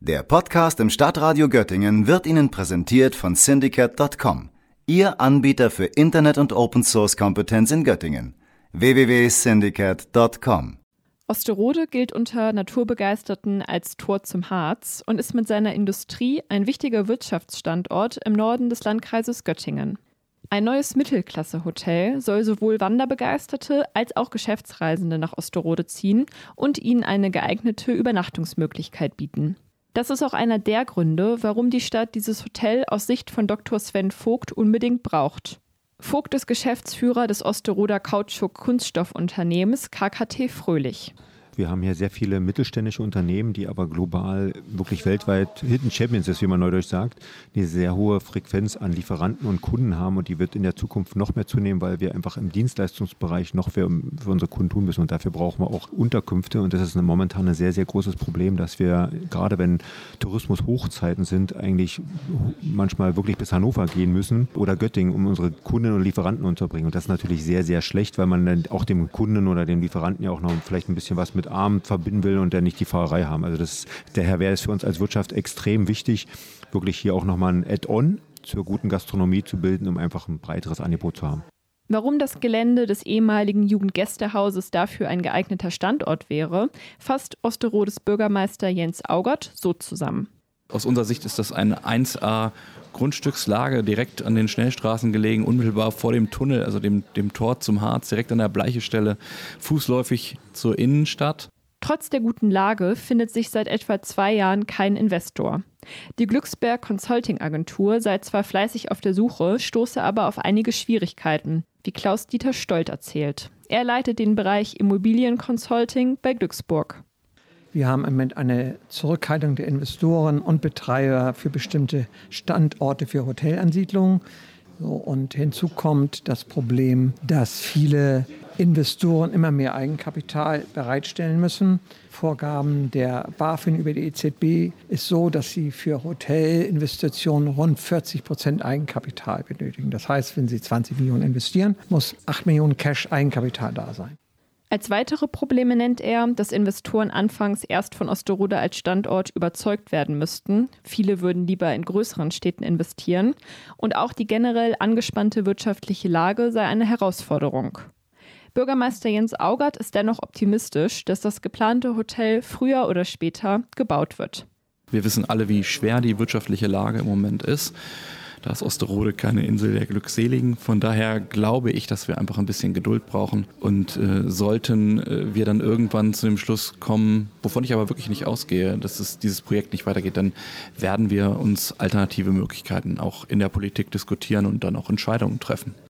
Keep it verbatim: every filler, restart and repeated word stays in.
Der Podcast im Stadtradio Göttingen wird Ihnen präsentiert von Syndicate Punkt com, Ihr Anbieter für Internet- und Open-Source-Kompetenz in Göttingen. w w w punkt syndicate punkt com. Osterode gilt unter Naturbegeisterten als Tor zum Harz und ist mit seiner Industrie ein wichtiger Wirtschaftsstandort im Norden des Landkreises Göttingen. Ein neues Mittelklasse-Hotel soll sowohl Wanderbegeisterte als auch Geschäftsreisende nach Osterode ziehen und ihnen eine geeignete Übernachtungsmöglichkeit bieten. Das ist auch einer der Gründe, warum die Stadt dieses Hotel aus Sicht von Doktor Sven Vogt unbedingt braucht. Vogt ist Geschäftsführer des Osteroder Kautschuk-Kunststoffunternehmens K K T Fröhlich. Wir haben hier sehr viele mittelständische Unternehmen, die aber global wirklich weltweit Hidden Champions ist, wie man neudeutsch sagt, die eine sehr hohe Frequenz an Lieferanten und Kunden haben und die wird in der Zukunft noch mehr zunehmen, weil wir einfach im Dienstleistungsbereich noch mehr für unsere Kunden tun müssen und dafür brauchen wir auch Unterkünfte und das ist momentan ein sehr, sehr großes Problem, dass wir, gerade wenn Tourismus-Hochzeiten sind, eigentlich manchmal wirklich bis Hannover gehen müssen oder Göttingen, um unsere Kunden und Lieferanten unterzubringen und das ist natürlich sehr, sehr schlecht, weil man dann auch dem Kunden oder dem Lieferanten ja auch noch vielleicht ein bisschen was mit Abend verbinden will und der nicht die Fahrerei haben. Also das, daher wäre es für uns als Wirtschaft extrem wichtig, wirklich hier auch nochmal ein Add-on zur guten Gastronomie zu bilden, um einfach ein breiteres Angebot zu haben. Warum das Gelände des ehemaligen Jugendgästehauses dafür ein geeigneter Standort wäre, fasst Osterodes Bürgermeister Jens Augert so zusammen. Aus unserer Sicht ist das eine eins A Grundstückslage, direkt an den Schnellstraßen gelegen, unmittelbar vor dem Tunnel, also dem, dem Tor zum Harz, direkt an der Bleichestelle, fußläufig zur Innenstadt. Trotz der guten Lage findet sich seit etwa zwei Jahren kein Investor. Die Glücksberg Consulting Agentur sei zwar fleißig auf der Suche, stoße aber auf einige Schwierigkeiten, wie Klaus-Dieter Stolt erzählt. Er leitet den Bereich Immobilienconsulting bei Glücksburg. Wir haben im Moment eine Zurückhaltung der Investoren und Betreiber für bestimmte Standorte für Hotelansiedlungen. So, und hinzu kommt das Problem, dass viele Investoren immer mehr Eigenkapital bereitstellen müssen. Vorgaben der BaFin über die E Z B ist so, dass sie für Hotelinvestitionen rund vierzig Prozent Eigenkapital benötigen. Das heißt, wenn sie zwanzig Millionen investieren, muss acht Millionen Cash Eigenkapital da sein. Als weitere Probleme nennt er, dass Investoren anfangs erst von Osterode als Standort überzeugt werden müssten. Viele würden lieber in größeren Städten investieren. Und auch die generell angespannte wirtschaftliche Lage sei eine Herausforderung. Bürgermeister Jens Augert ist dennoch optimistisch, dass das geplante Hotel früher oder später gebaut wird. Wir wissen alle, wie schwer die wirtschaftliche Lage im Moment ist. Da ist Osterode keine Insel der Glückseligen. Von daher glaube ich, dass wir einfach ein bisschen Geduld brauchen. Und äh, sollten äh, wir dann irgendwann zu dem Schluss kommen, wovon ich aber wirklich nicht ausgehe, dass es dieses Projekt nicht weitergeht, dann werden wir uns alternative Möglichkeiten auch in der Politik diskutieren und dann auch Entscheidungen treffen.